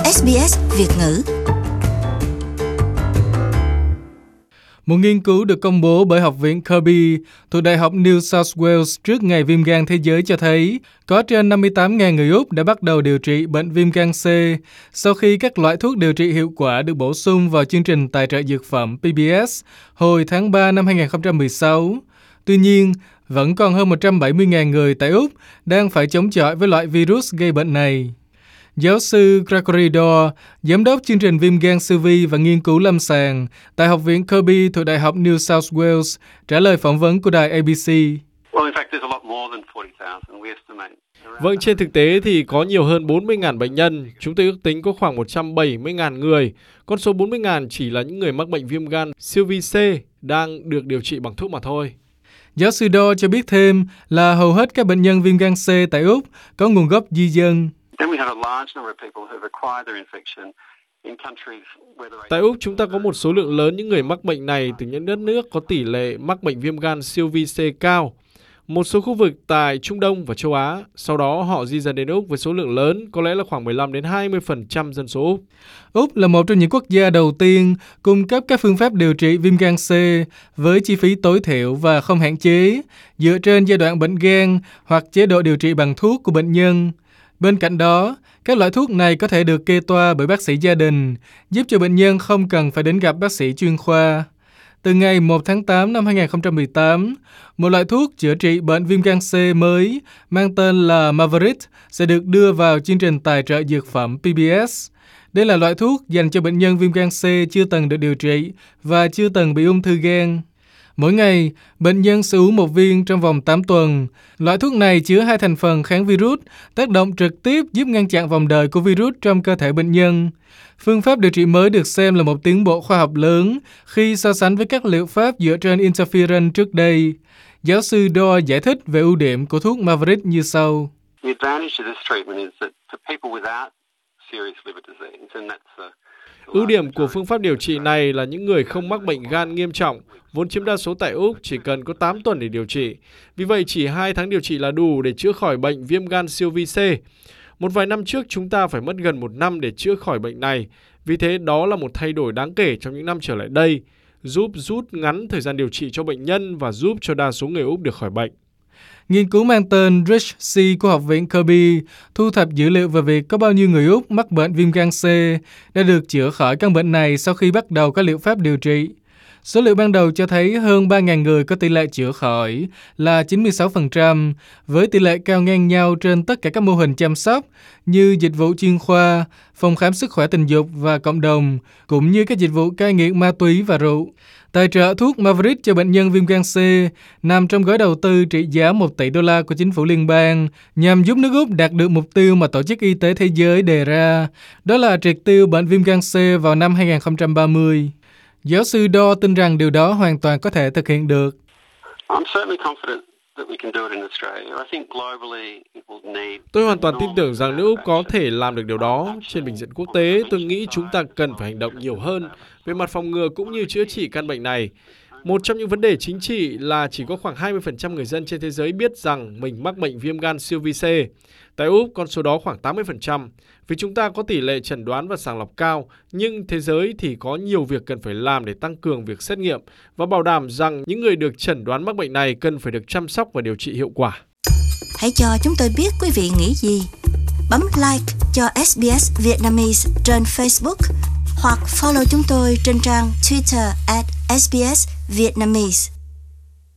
SBS Việt ngữ. Một nghiên cứu được công bố bởi Học viện Kirby thuộc Đại học New South Wales trước Ngày Viêm gan Thế giới cho thấy có trên 58.000 người Úc đã bắt đầu điều trị bệnh viêm gan C sau khi các loại thuốc điều trị hiệu quả được bổ sung vào chương trình tài trợ dược phẩm PBS hồi tháng 3 năm 2016. Tuy nhiên, vẫn còn hơn 170.000 người tại Úc đang phải chống chọi với loại virus gây bệnh này. Giáo sư Gregory Dorr, giám đốc chương trình viêm gan siêu vi và nghiên cứu lâm sàng tại Học viện Kirby thuộc Đại học New South Wales, trả lời phỏng vấn của đài ABC. Vâng, trên thực tế thì có nhiều hơn 40.000 bệnh nhân. Chúng tôi ước tính có khoảng 170.000 người. Con số 40.000 chỉ là những người mắc bệnh viêm gan siêu vi C đang được điều trị bằng thuốc mà thôi. Giáo sư Dorr cho biết thêm là hầu hết các bệnh nhân viêm gan C tại Úc có nguồn gốc di dân. Tại Úc, chúng ta có một số lượng lớn những người mắc bệnh này từ những đất nước có tỷ lệ mắc bệnh viêm gan siêu vi C cao. Một số khu vực tại Trung Đông và châu Á, sau đó họ di dân đến Úc với số lượng lớn, có lẽ là khoảng 15-20% dân số Úc. Úc là một trong những quốc gia đầu tiên cung cấp các phương pháp điều trị viêm gan C với chi phí tối thiểu và không hạn chế, dựa trên giai đoạn bệnh gan hoặc chế độ điều trị bằng thuốc của bệnh nhân. Bên cạnh đó, các loại thuốc này có thể được kê toa bởi bác sĩ gia đình, giúp cho bệnh nhân không cần phải đến gặp bác sĩ chuyên khoa. Từ ngày 1 tháng 8 năm 2018, một loại thuốc chữa trị bệnh viêm gan C mới mang tên là Mavorix sẽ được đưa vào chương trình tài trợ dược phẩm PBS. Đây là loại thuốc dành cho bệnh nhân viêm gan C chưa từng được điều trị và chưa từng bị ung thư gan. Mỗi ngày, bệnh nhân sẽ uống một viên trong vòng 8 tuần. Loại thuốc này chứa 2 thành phần kháng virus, tác động trực tiếp giúp ngăn chặn vòng đời của virus trong cơ thể bệnh nhân. Phương pháp điều trị mới được xem là một tiến bộ khoa học lớn khi so sánh với các liệu pháp dựa trên interferon trước đây. Giáo sư Dorr giải thích về ưu điểm của thuốc Mavorix như sau. Ưu điểm của phương pháp điều trị này là những người không mắc bệnh gan nghiêm trọng, vốn chiếm đa số tại Úc, chỉ cần có 8 tuần để điều trị. Vì vậy, chỉ 2 tháng điều trị là đủ để chữa khỏi bệnh viêm gan siêu vi C. Một vài năm trước, chúng ta phải mất gần 1 năm để chữa khỏi bệnh này. Vì thế, đó là một thay đổi đáng kể trong những năm trở lại đây, giúp rút ngắn thời gian điều trị cho bệnh nhân và giúp cho đa số người Úc được khỏi bệnh. Nghiên cứu mang tên RICH-C của Học viện Kirby thu thập dữ liệu về việc có bao nhiêu người Úc mắc bệnh viêm gan C đã được chữa khỏi căn bệnh này sau khi bắt đầu các liệu pháp điều trị. Số liệu ban đầu cho thấy hơn 3.000 người có tỷ lệ chữa khỏi là 96%, với tỷ lệ cao ngang nhau trên tất cả các mô hình chăm sóc như dịch vụ chuyên khoa, phòng khám sức khỏe tình dục và cộng đồng, cũng như các dịch vụ cai nghiện ma túy và rượu. Tài trợ thuốc Mavorix cho bệnh nhân viêm gan C nằm trong gói đầu tư trị giá 1 tỷ đô la của chính phủ liên bang nhằm giúp nước Úc đạt được mục tiêu mà Tổ chức Y tế Thế giới đề ra, đó là triệt tiêu bệnh viêm gan C vào năm 2030. Giáo sư Dorr tin rằng điều đó hoàn toàn có thể thực hiện được. Tôi hoàn toàn tin tưởng rằng nước Úc có thể làm được điều đó. Trên bình diện quốc tế, tôi nghĩ chúng ta cần phải hành động nhiều hơn về mặt phòng ngừa cũng như chữa trị căn bệnh này. Một trong những vấn đề chính trị là chỉ có khoảng 20% người dân trên thế giới biết rằng mình mắc bệnh viêm gan siêu vi C. Tại Úc, con số đó khoảng 80%. Vì chúng ta có tỷ lệ chẩn đoán và sàng lọc cao, nhưng thế giới thì có nhiều việc cần phải làm để tăng cường việc xét nghiệm và bảo đảm rằng những người được chẩn đoán mắc bệnh này cần phải được chăm sóc và điều trị hiệu quả. Hãy cho chúng tôi biết quý vị nghĩ gì. Bấm like cho SBS Vietnamese trên Facebook hoặc follow chúng tôi trên trang Twitter @SBS Vietnamese.